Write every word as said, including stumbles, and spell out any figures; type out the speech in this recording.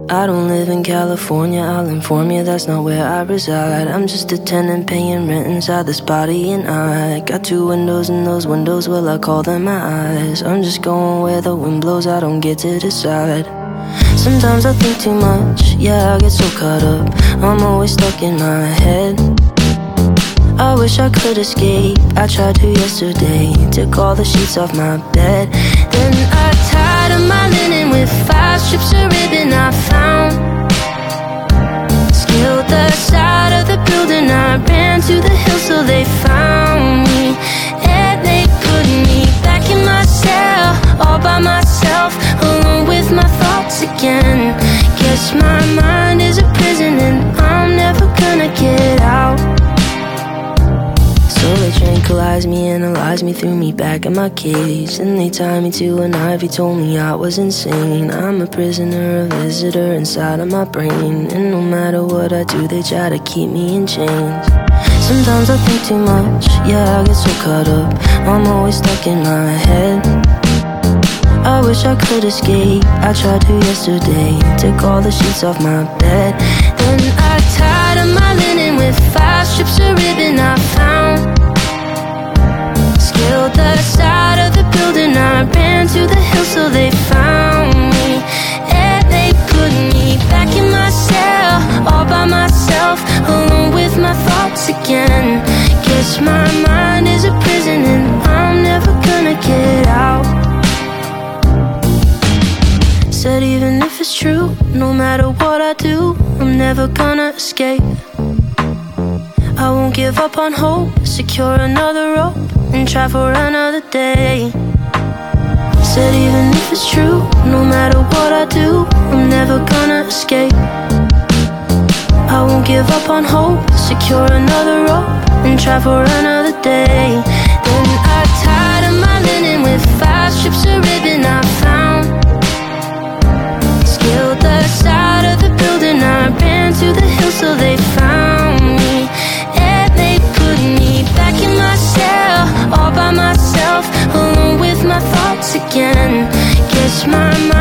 I don't live in California, I'll inform you that's not where I reside. I'm just a tenant paying rent inside this body, and I got two windows and those windows, well I call them my eyes. I'm just going where the wind blows, I don't get to decide. Sometimes I think too much, yeah I get so caught up, I'm always stuck in my head. I wish I could escape, I tried to yesterday, took all the sheets off my bed. Then I tied up my linen with five strips of ribbon I found. Scaled the side of the building, I ran to the hill so they found me. And they put me back in my cell, all by myself, alone with my thoughts again. Guess my mind is a prison and I'm never gonna get out. So they tranquilized me, analyzed me, threw me back in my cage. Then they tied me to an ivy, told me I was insane. I'm a prisoner, a visitor inside of my brain, and no matter what I do, they try to keep me in chains. Sometimes I think too much, yeah I get so caught up, I'm always stuck in my head. I wish I could escape, I tried to yesterday, took all the sheets off my bed. Then I tied up my linen with five strips of ribbon I found. Scaled the side of the building, I ran to the hill so they found me. And they put me back in my cell, all by myself, alone with my thoughts again. Guess my mind is a prison and I'm never gonna get out. Said even if it's true, no matter what I do, I'm never gonna escape. I won't give up on hope, secure another rope and try for another day. Said even if it's true, no matter what I do, I'm never gonna escape. I won't give up on hope, secure another rope and try for another day. Then I tied up my linen with five strips of ribbon I found. Scaled the side of the building, I ran to the hill so they found me. And they put me back in my cell, all by myself, alone with my thoughts again. Guess my